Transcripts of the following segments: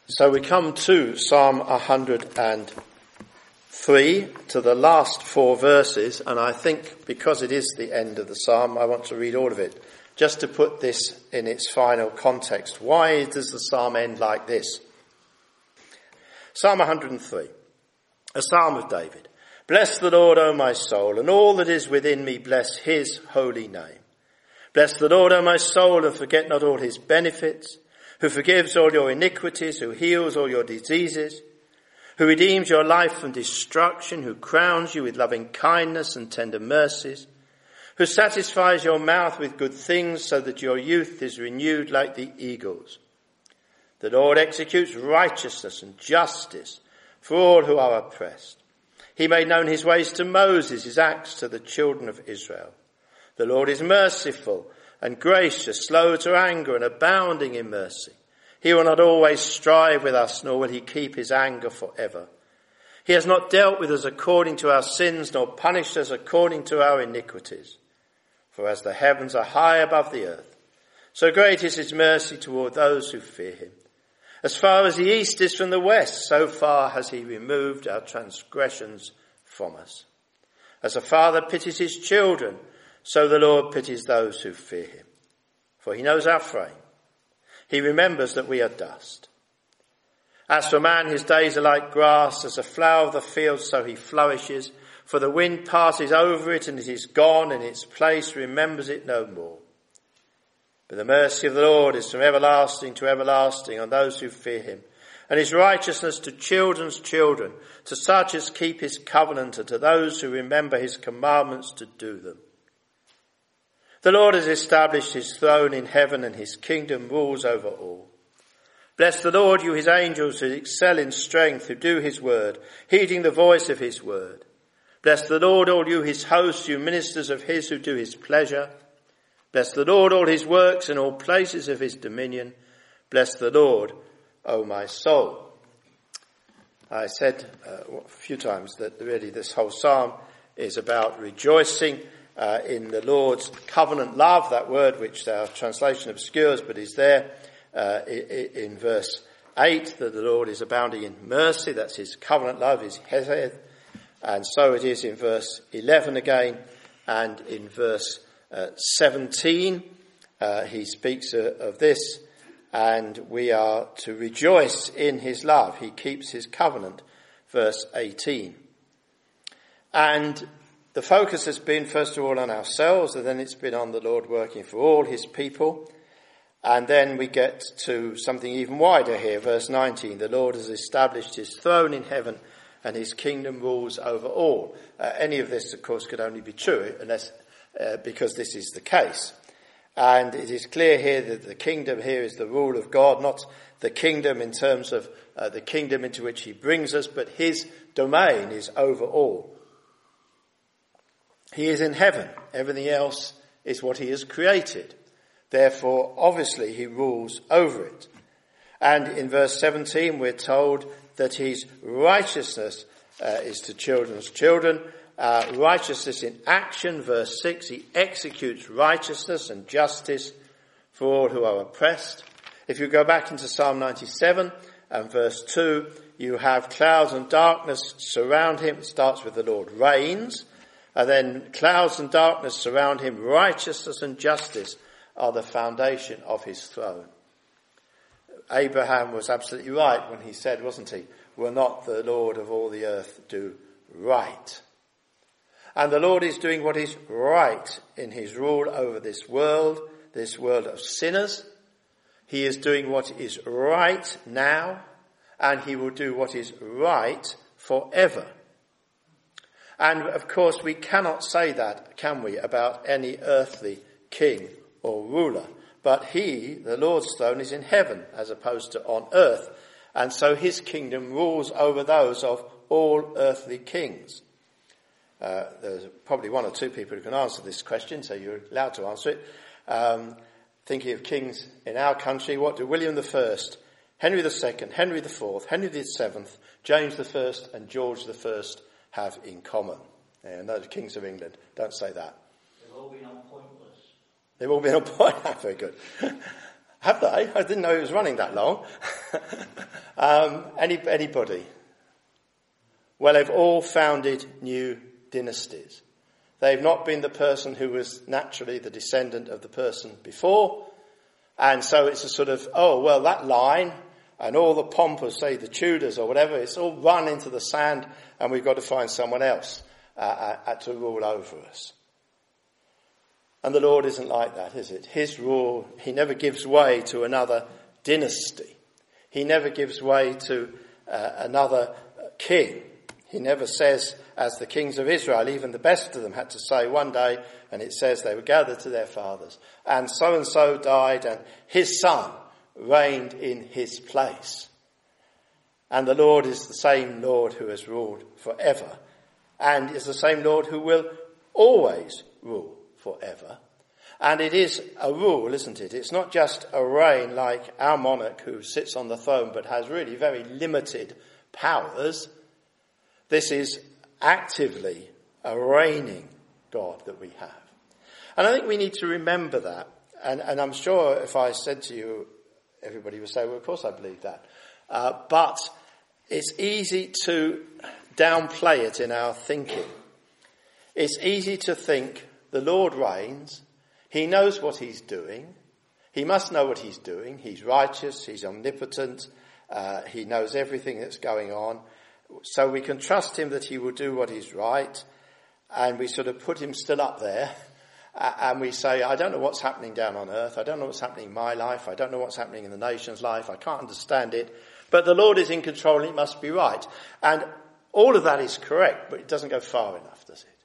So we come to Psalm 103, to the last four verses, and I think because it is the end of the psalm, I want to read all of it, just to put this in its final context. Why does the psalm end like this? Psalm 103, a psalm of David. Bless the Lord, O my soul, and all that is within me, bless his holy name. Bless the Lord, O my soul, and forget not all his benefits, who forgives all your iniquities, who heals all your diseases, who redeems your life from destruction, who crowns you with loving kindness and tender mercies, who satisfies your mouth with good things so that your youth is renewed like the eagles. The Lord executes righteousness and justice for all who are oppressed. He made known his ways to Moses, his acts to the children of Israel. The Lord is merciful and gracious, slow to anger and abounding in mercy. He will not always strive with us, nor will he keep his anger forever. He has not dealt with us according to our sins, nor punished us according to our iniquities. For as the heavens are high above the earth, so great is his mercy toward those who fear him. As far as the east is from the west, so far has he removed our transgressions from us. As a father pities his children, so the Lord pities those who fear him. For he knows our frame. He remembers that we are dust. As for man, his days are like grass, as a flower of the field, so he flourishes. For the wind passes over it, and it is gone, and its place remembers it no more. But the mercy of the Lord is from everlasting to everlasting on those who fear him, and his righteousness to children's children, to such as keep his covenant, and to those who remember his commandments to do them. The Lord has established his throne in heaven, and his kingdom rules over all. Bless the Lord, you his angels who excel in strength, who do his word, heeding the voice of his word. Bless the Lord, all you his hosts, you ministers of his who do his pleasure. Bless the Lord, all his works and all places of his dominion. Bless the Lord, O my soul. I said a few times that really this whole psalm is about rejoicing in the Lord's covenant love, that word which our translation obscures but is there in verse 8, that the Lord is abounding in mercy. That's his covenant love, his hesed. And so it is in verse 11 again, and in verse 17 he speaks of this, and we are to rejoice in his love. He keeps his covenant, verse 18. And the focus has been first of all on ourselves, and then it's been on the Lord working for all his people. And then we get to something even wider here, verse 19. The Lord has established his throne in heaven, and his kingdom rules over all. Any of this, of course, could only be true unless because this is the case. And it is clear here that the kingdom here is the rule of God, not the kingdom in terms of the kingdom into which he brings us, but his domain is over all. He is in heaven. Everything else is what he has created. Therefore, obviously, he rules over it. And in verse 17, we're told that his righteousness is to children's children. Righteousness in action, verse 6, he executes righteousness and justice for all who are oppressed. If you go back into Psalm 97 and verse 2, you have clouds and darkness surround him. It starts with the Lord reigns. And then clouds and darkness surround him. Righteousness and justice are the foundation of his throne. Abraham was absolutely right when he said, wasn't he, will not the Lord of all the earth do right? And the Lord is doing what is right in his rule over this world of sinners. He is doing what is right now, and he will do what is right forever. And of course we cannot say that, can we, about any earthly king or ruler. But he, the Lord's throne, is in heaven as opposed to on earth. And so his kingdom rules over those of all earthly kings. There's probably one or two people who can answer this question, so you're allowed to answer it. Thinking of kings in our country, what do William I, Henry II, Henry IV, Henry VII, James I and George I have in common? No, the kings of England don't say that. They've all been on pointless. They've all been on point. Very good. Have they? I didn't know it was running that long. Anybody? Well, they've all founded new dynasties. They've not been the person who was naturally the descendant of the person before. And so it's a sort of, that line and all the pomp of, say, the Tudors or whatever, it's all run into the sand and we've got to find someone else to rule over us. And the Lord isn't like that, is it? His rule, he never gives way to another dynasty. He never gives way to another king. He never says, as the kings of Israel, even the best of them had to say one day, and it says they were gathered to their fathers, and so died, and his son reigned in his place. And the Lord is the same Lord who has ruled forever, and is the same Lord who will always rule forever. And it is a rule, isn't it? It's not just a reign like our monarch who sits on the throne but has really very limited powers. This is actively a reigning God that we have. And I think we need to remember that. And I'm sure if I said to you, everybody would say, well, of course I believe that. But it's easy to downplay it in our thinking. It's easy to think the Lord reigns. He knows what he's doing. He must know what he's doing. He's righteous. He's omnipotent. He knows everything that's going on. So we can trust him that he will do what is right. And we sort of put him still up there. And we say, I don't know what's happening down on earth. I don't know what's happening in my life. I don't know what's happening in the nation's life. I can't understand it. But the Lord is in control and it must be right. And all of that is correct, but it doesn't go far enough, does it?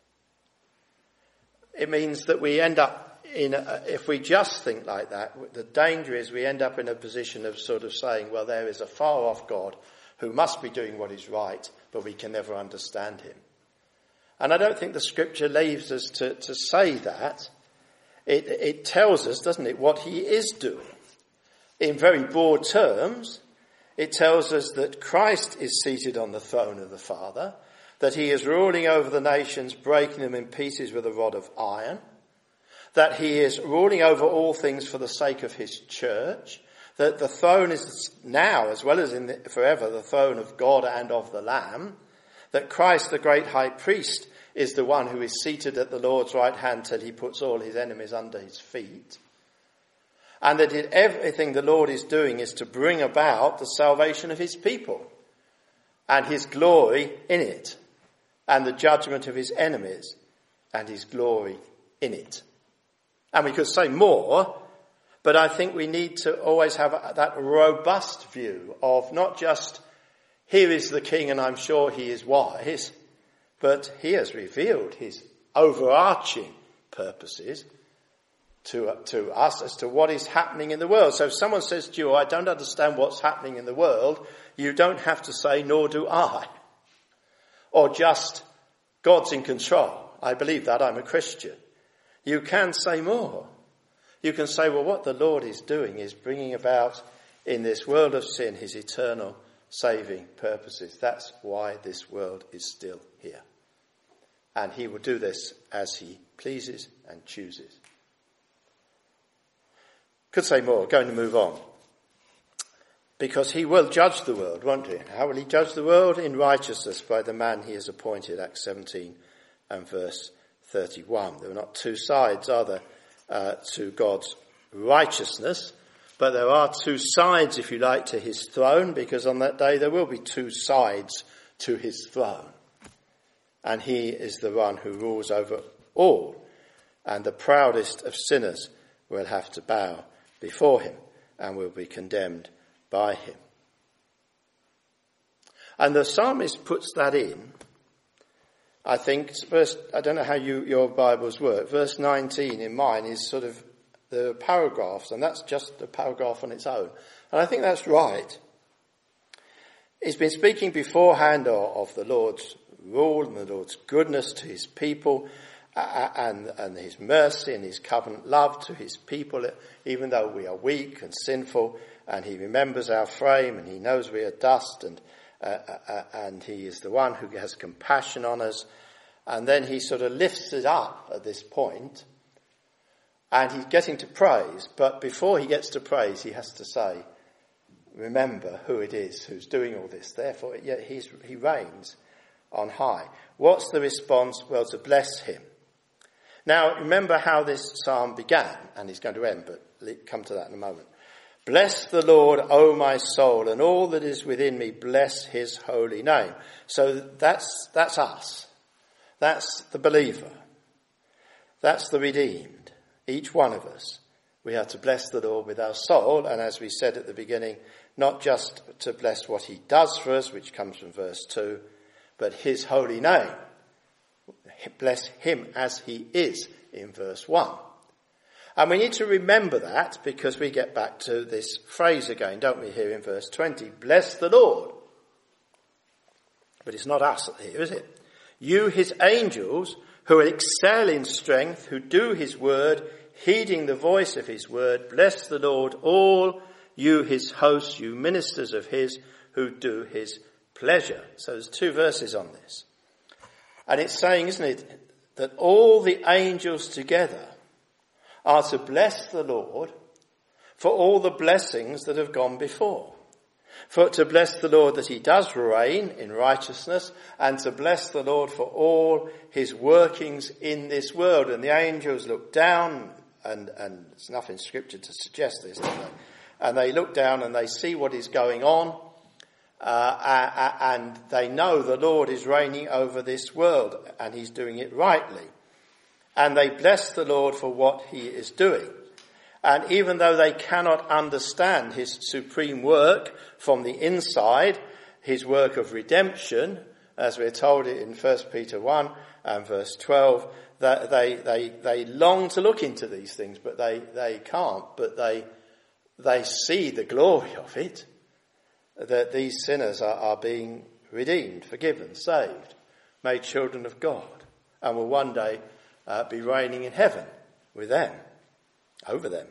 It means that we end up if we just think like that, the danger is we end up in a position of sort of saying, well, there is a far off God who must be doing what is right, but we can never understand him. And I don't think the scripture leaves us to say that. It tells us, doesn't it, what he is doing. In very broad terms, it tells us that Christ is seated on the throne of the Father, that he is ruling over the nations, breaking them in pieces with a rod of iron, that he is ruling over all things for the sake of his church, that the throne is now, as well as forever, the throne of God and of the Lamb, that Christ, the great high priest, is the one who is seated at the Lord's right hand till he puts all his enemies under his feet, and that everything the Lord is doing is to bring about the salvation of his people and his glory in it, and the judgment of his enemies and his glory in it. And we could say more, but I think we need to always have that robust view of not just, here is the king and I'm sure he is wise, but he has revealed his overarching purposes to us as to what is happening in the world. So if someone says to you, I don't understand what's happening in the world, you don't have to say, nor do I. Or just, God's in control. I believe that, I'm a Christian. You can say more. You can say, well, what the Lord is doing is bringing about in this world of sin his eternal saving purposes. That's why this world is still here. And he will do this as he pleases and chooses. Could say more, going to move on. Because he will judge the world, won't he? How will he judge the world? In righteousness by the man he has appointed, Acts 17 and verse 31. There are not two sides, are there, to God's righteousness, but there are two sides, if you like, to his throne, because on that day there will be two sides to his throne. And he is the one who rules over all, and the proudest of sinners will have to bow before him and will be condemned by him. And the psalmist puts that in, I think, I don't know how your Bibles work, verse 19 in mine is sort of the paragraphs, and that's just a paragraph on its own. And I think that's right. He's been speaking beforehand of the Lord's rule and the Lord's goodness to his people, and his mercy and his covenant love to his people, even though we are weak and sinful, and he remembers our frame and he knows we are dust, and he is the one who has compassion on us. And then he sort of lifts it up at this point And he's getting to praise, but before he gets to praise, he has to say, remember who it is who's doing all this. Therefore, yet he reigns on high. What's the response? Well, to bless him. Now, remember how this psalm began, and he's going to end, but come to that in a moment. Bless the Lord, O my soul, and all that is within me, bless his holy name. So that's us. That's the believer. That's the redeemed. Each one of us. We are to bless the Lord with our soul, and as we said at the beginning, not just to bless what he does for us, which comes from verse 2, but his holy name. Bless him as he is in verse 1. And we need to remember that because we get back to this phrase again, don't we, here in verse 20. Bless the Lord. But it's not us here, is it? You, his angels, who excel in strength, who do his word, heeding the voice of his word, bless the Lord, all you, his hosts, you ministers of his, who do his pleasure. So there's 2 verses on this. And it's saying, isn't it, that all the angels together are to bless the Lord for all the blessings that have gone before. For to bless the Lord that he does reign in righteousness, and to bless the Lord for all his workings in this world. And the angels look down, and there's nothing in scripture to suggest this, is there? And they look down and they see what is going on, and they know the Lord is reigning over this world, and he's doing it rightly. And they bless the Lord for what he is doing. And even though they cannot understand his supreme work from the inside, his work of redemption, as we're told it in 1 Peter 1 and verse 12, that they long to look into these things, but they can't. But they see the glory of it, that these sinners are being redeemed, forgiven, saved, made children of God, and will one day be reigning in heaven with them, over them.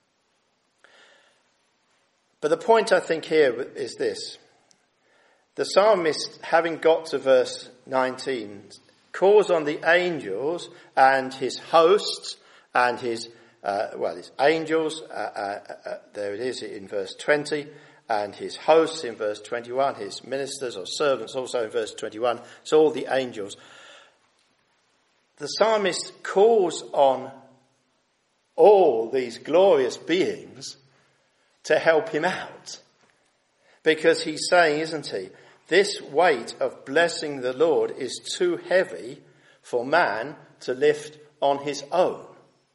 But the point I think here is this. The psalmist, having got to verse 19, calls on the angels and his hosts and his angels, there it is in verse 20, and his hosts in verse 21, his ministers or servants also in verse 21, so all the angels. The psalmist calls on all these glorious beings to help him out. Because he's saying, isn't he, this weight of blessing the Lord is too heavy for man to lift on his own.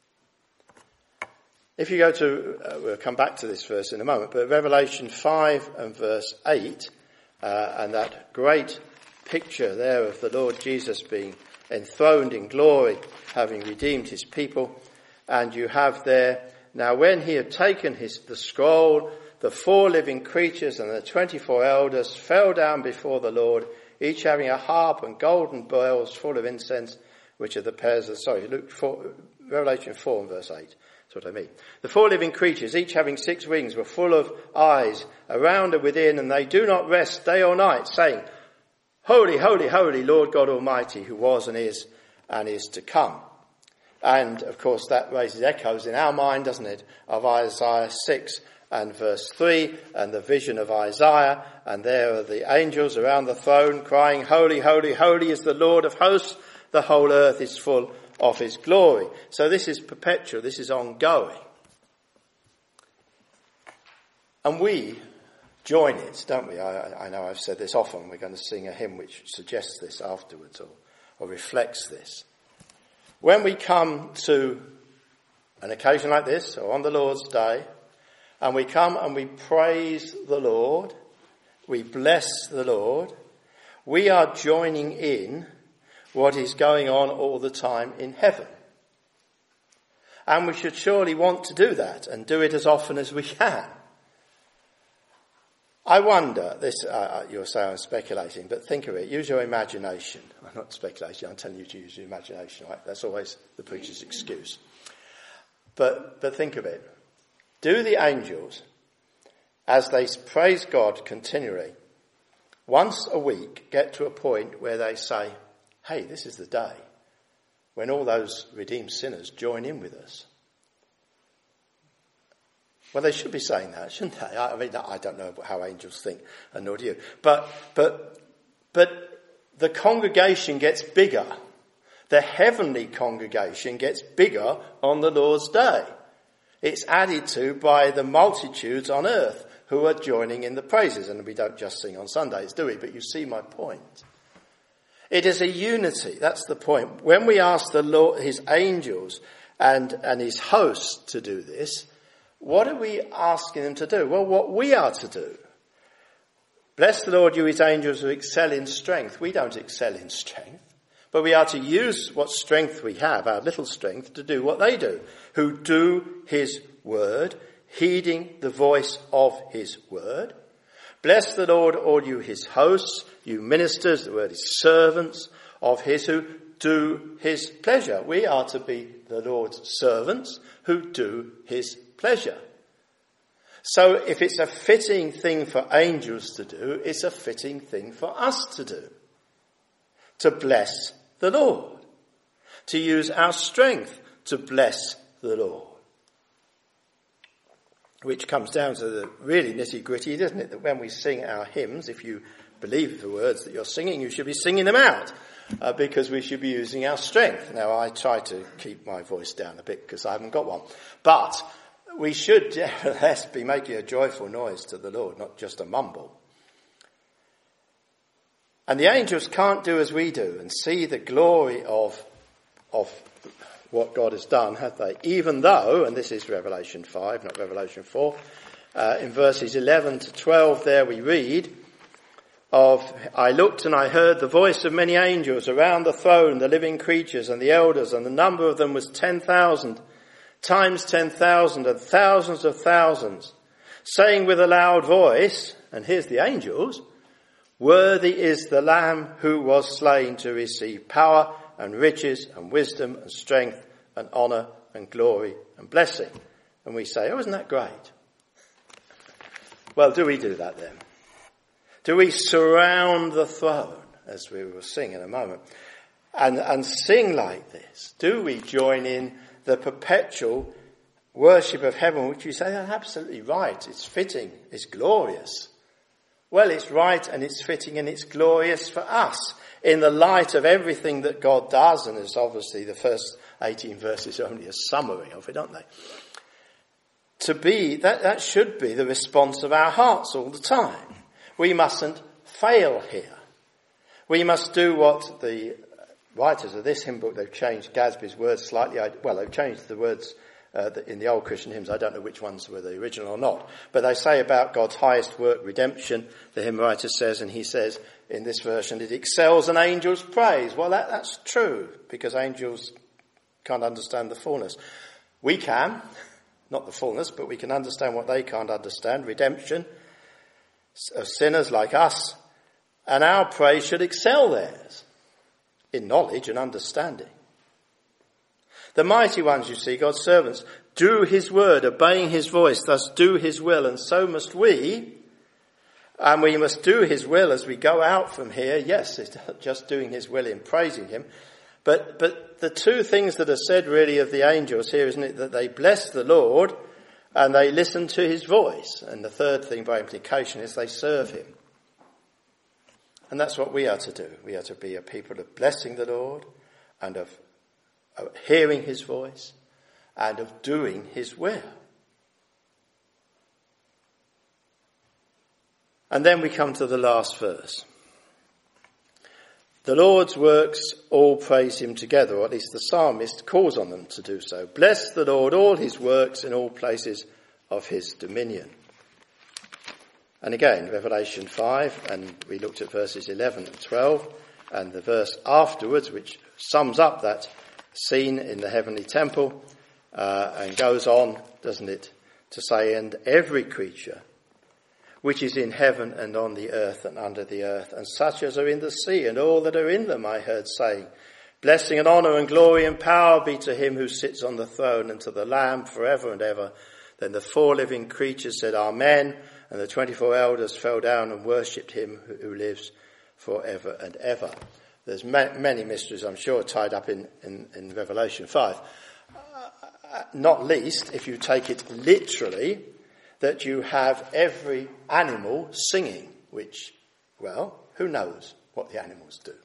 If you go to, we'll come back to this verse in a moment, but Revelation 5 and verse 8, and that great picture there of the Lord Jesus being enthroned in glory, having redeemed his people, and you have there, now when he had taken the scroll, the 4 living creatures and the 24 elders fell down before the Lord, each having a harp and golden bowls full of incense, which are the pairs of, Revelation 4 and verse 8. That's what I mean. The 4 living creatures, each having 6 wings, were full of eyes around and within, and they do not rest day or night, saying, Holy, holy, holy, Lord God Almighty, who was and is to come. And, of course, that raises echoes in our mind, doesn't it, of Isaiah 6 and verse 3, and the vision of Isaiah, and there are the angels around the throne crying, Holy, holy, holy is the Lord of hosts, the whole earth is full of his glory. So this is perpetual, this is ongoing. And we join it, don't we? I know I've said this often, we're going to sing a hymn which suggests this afterwards or reflects this. When we come to an occasion like this, or on the Lord's Day, and we come and we praise the Lord, we bless the Lord, we are joining in what is going on all the time in heaven. And we should surely want to do that and do it as often as we can. I wonder, you'll say I'm speculating, but think of it, use your imagination. I'm not speculating, I'm telling you to use your imagination, right? That's always the preacher's excuse. But think of it. Do the angels, as they praise God continually, once a week get to a point where they say, hey, this is the day when all those redeemed sinners join in with us. Well, they should be saying that, shouldn't they? I mean, I don't know how angels think, and nor do you. But the congregation gets bigger. The heavenly congregation gets bigger on the Lord's day. It's added to by the multitudes on earth who are joining in the praises. And we don't just sing on Sundays, do we? But you see my point. It is a unity. That's the point. When we ask the Lord, his angels and his hosts to do this, what are we asking them to do? Well, what we are to do. Bless the Lord, you his angels who excel in strength. We don't excel in strength. But we are to use what strength we have, our little strength, to do what they do, who do his word, heeding the voice of his word. Bless the Lord, all you his hosts, you ministers, the word is servants of his who do his pleasure. We are to be the Lord's servants who do his pleasure. So if it's a fitting thing for angels to do, it's a fitting thing for us to do. To bless the Lord. To use our strength to bless the Lord. Which comes down to the really nitty-gritty, doesn't it? That when we sing our hymns, if you believe the words that you're singing, you should be singing them out. Because we should be using our strength. Now, I try to keep my voice down a bit because I haven't got one. But we should nevertheless be making a joyful noise to the Lord, not just a mumble. And the angels can't do as we do and see the glory of what God has done, have they? Even though, and this is Revelation 5, not Revelation 4, in verses 11 to 12 there we read of, I looked and I heard the voice of many angels around the throne, the living creatures and the elders, and the number of them was 10,000 times 10,000 and thousands of thousands, saying with a loud voice, and here's the angels, worthy is the Lamb who was slain to receive power and riches and wisdom and strength and honour and glory and blessing. And we say, oh, isn't that great? Well, do we do that then? Do we surround the throne, as we will sing in a moment, and sing like this? Do we join in the perpetual worship of heaven, which you say, oh, absolutely right, it's fitting, it's glorious. Well, it's right and it's fitting and it's glorious for us in the light of everything that God does, and it's obviously the first 18 verses are only a summary of it, aren't they? To be, that should be the response of our hearts all the time. We mustn't fail here. We must do what the writers of this hymn book, they've changed Gadsby's words slightly. They've changed the words in the old Christian hymns. I don't know which ones were the original or not. But they say about God's highest work, redemption, the hymn writer says, and he says in this version, it excels an angel's praise. Well, that's true, because angels can't understand the fullness. We can, not the fullness, but we can understand what they can't understand, redemption of sinners like us, and our praise should excel theirs in knowledge and understanding. The mighty ones, you see, God's servants, do his word, obeying his voice, thus do his will, and so must we. And we must do his will as we go out from here. Yes, it's just doing his will in praising him. But the two things that are said really of the angels here, isn't it, that they bless the Lord and they listen to his voice. And the third thing by implication is they serve him. And that's what we are to do. We are to be a people of blessing the Lord and of hearing his voice and of doing his will. And then we come to the last verse. The Lord's works all praise him together, or at least the psalmist calls on them to do so. Bless the Lord, all his works in all places of his dominion. And again, Revelation 5, and we looked at verses 11 and 12, and the verse afterwards, which sums up that scene in the heavenly temple, and goes on, doesn't it, to say, and every creature which is in heaven and on the earth and under the earth, and such as are in the sea, and all that are in them, I heard saying, blessing and honour and glory and power be to him who sits on the throne and to the Lamb forever and ever. Then the 4 living creatures said, Amen, and the 24 elders fell down and worshipped him who lives forever and ever. There's many mysteries, I'm sure, tied up in Revelation 5. Not least, if you take it literally, that you have every animal singing, which, well, who knows what the animals do?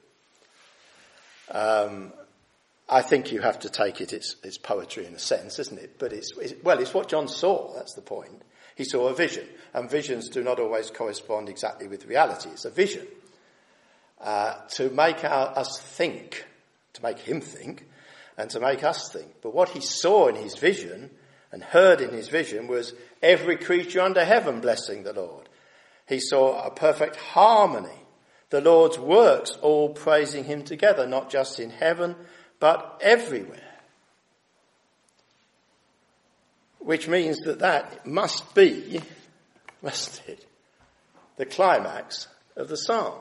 I think you have to take it, it's poetry in a sense, isn't it? But it's what John saw, that's the point. He saw a vision, and visions do not always correspond exactly with reality. It's a vision to make us think, to make him think, and to make us think. But what he saw in his vision and heard in his vision was every creature under heaven blessing the Lord. He saw a perfect harmony, the Lord's works all praising him together, not just in heaven, but everywhere. Which means that must be, must it, the climax of the psalm.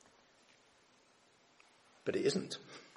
But it isn't.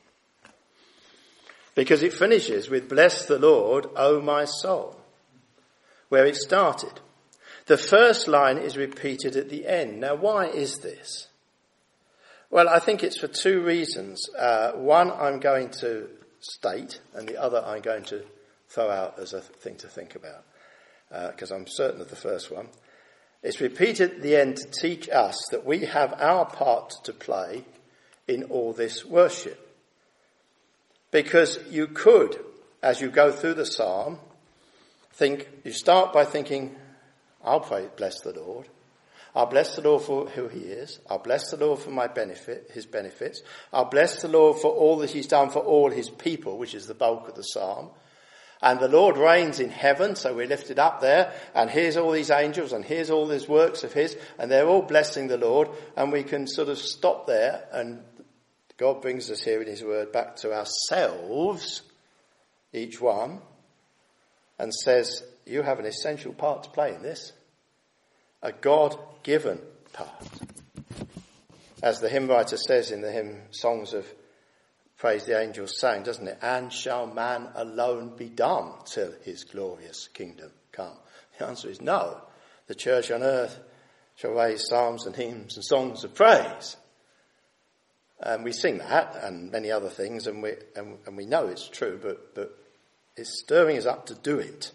Because it finishes with, bless the Lord, O my soul, where it started. The first line is repeated at the end. Now, why is this? Well, I think it's for two reasons. One I'm going to state, and the other I'm going to throw out as a thing to think about, because I'm certain of the first one. It's repeated at the end to teach us that we have our part to play in all this worship. Because you could, as you go through the psalm, you start by thinking, I'll bless the Lord. I'll bless the Lord for who he is. I'll bless the Lord for his benefits. I'll bless the Lord for all that he's done for all his people, which is the bulk of the psalm. And the Lord reigns in heaven, so we're lifted up there, and here's all these angels, and here's all these works of his, and they're all blessing the Lord, and we can sort of stop there, and God brings us here in his word back to ourselves, each one, and says, you have an essential part to play in this, a God-given part. As the hymn writer says in the hymn Songs of Praise the Angels sang, doesn't it? And shall man alone be dumb till his glorious kingdom come? The answer is no. The church on earth shall raise psalms and hymns and songs of praise. And we sing that and many other things, and we know it's true, but it's stirring us up to do it.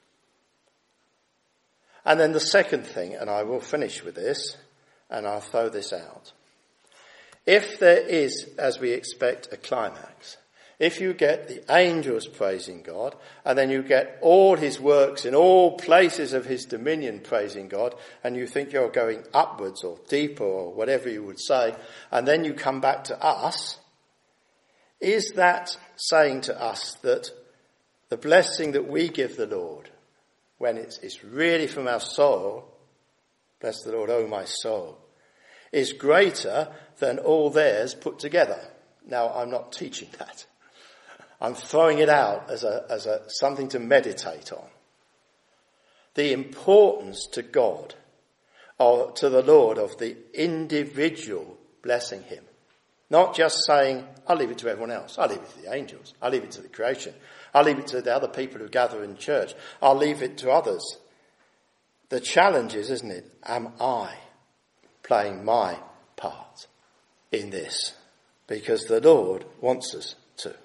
And then the second thing, and I will finish with this, and I'll throw this out. If there is, as we expect, a climax, if you get the angels praising God, and then you get all his works in all places of his dominion praising God, and you think you're going upwards or deeper or whatever you would say, and then you come back to us, is that saying to us that the blessing that we give the Lord, when it's really from our soul, bless the Lord, O my soul, is greater than all theirs put together? Now, I'm not teaching that. I'm throwing it out as a something to meditate on. The importance to God, or to the Lord, of the individual blessing him. Not just saying, I'll leave it to everyone else. I'll leave it to the angels. I'll leave it to the creation. I'll leave it to the other people who gather in church. I'll leave it to others. The challenge is, isn't it, am I playing my part in this? Because the Lord wants us to.